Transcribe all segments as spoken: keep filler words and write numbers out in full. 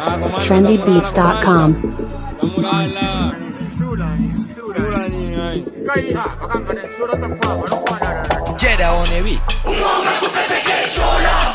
trendy beats dot com. Jeda on the beat. Un uomo con Pepe che ciola.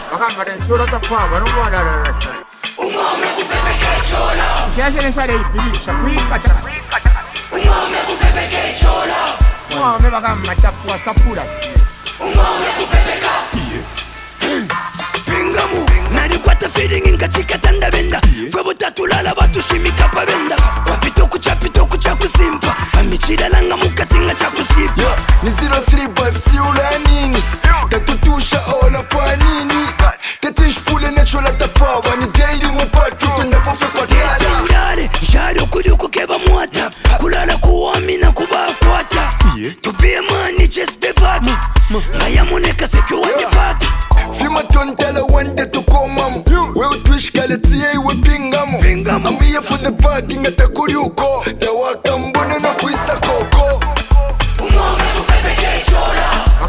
Un uomo con Pepe che ciola. Si hace esa reitiliza, qui cata. Un uomo con Pepe che ciola. Un uomo va a matar sapura. Un uomo con Pepe che. Pingamu, nari kwata feeding inka chika tanda benda. Fwebo tatulala batu shimika pa benda. Wapito kucha pito kucha kusimpa. Amichida langa mukatinga cha kusipa. Yo, ni zero three basi ula nini. Tatutusha ola pa nini. Tatish pule natural at the power. Ni daily mupatu tunda pofe kwa tala. Keta urare, jari ukuri ukukeba mwata. Kulala kuwamina kuba kwata. Tupie mani just the back. Maya moneka sekyo wanye back. Fima tontala wande tukomamu. We utwish kaletie iwe pingamu. I'm here for the parking at the kuriuko. Tawaka mbone na kuisa koko. Un uomo con Pepe che ciola. Un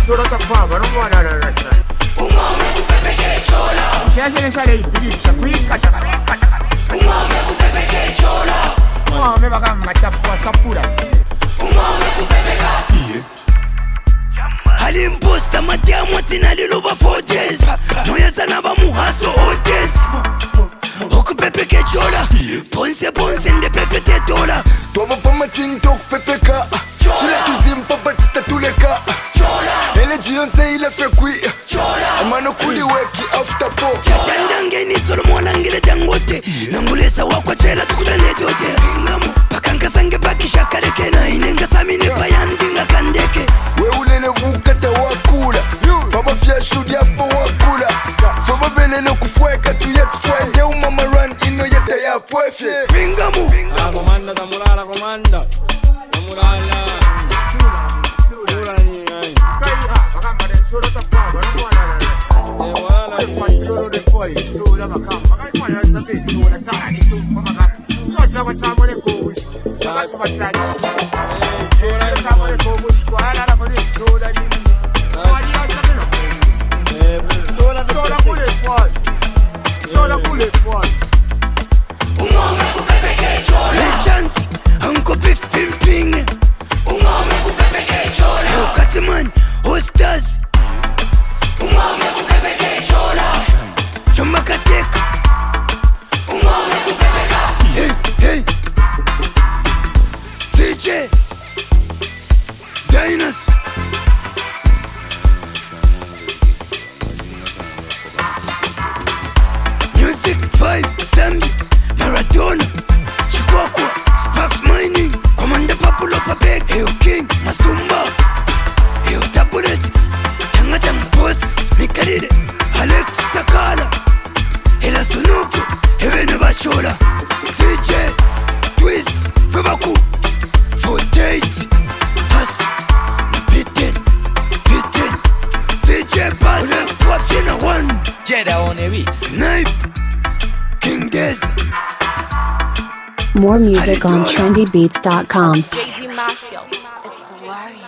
uomo con Pepe che ciola. Si hace esa reitiliza, qui cata. Un uomo con Pepe che ciola. Un uomo va a matar sapura. Un uomo con Pepe che. Alimposta matiamo tinaliluba four days. Noyazana ba muhaso all days. Oku Pepe ke chola. Ponse ponse nde Pepe te tola. Toba pa mating tok pepeka. Chile tuzimpa batita tuleka. Ele jionse ile fekwi. Amano kuli weki after po. Yatandange ni solo mwanangile dangote. Nangulesa wakwa chela tukutane dote. Ngamu pakanka sange baki shakareke. Na inenga samine payandinga kandeke. We ulele bukata wakula. Baba fya shudi hapo wakula. Foba belele kufweka tuyetu fwende. Umama run ino yete ya pwefye. Pingamu La comanda, tamurala, comanda. Tamurala. Un uomo con Pepe che ciola. Legend Uncle Biff Pimping. Un uomo con Pepe che ciola. Katiman Hostas. Un uomo con Pepe che ciola. Jamakatek. Un uomo con Pepe che. Hey, hey D J Dynas. Music Vibe Zambi Maradona Chihuahua Sparks Mining Commander Papulo Papek Eyo King Masumba Eyo Tabulet Tangatang Boss Mikarire Alex Sakala Ela Sunuku Evene Bachola D J Twist Febaku Fortate Has Bitten Bitten D J Bass Ole Poafina One Jeda on the beat. Snipe King Des. More music on trendy beats dot com. J D Mafia, it's the warrior.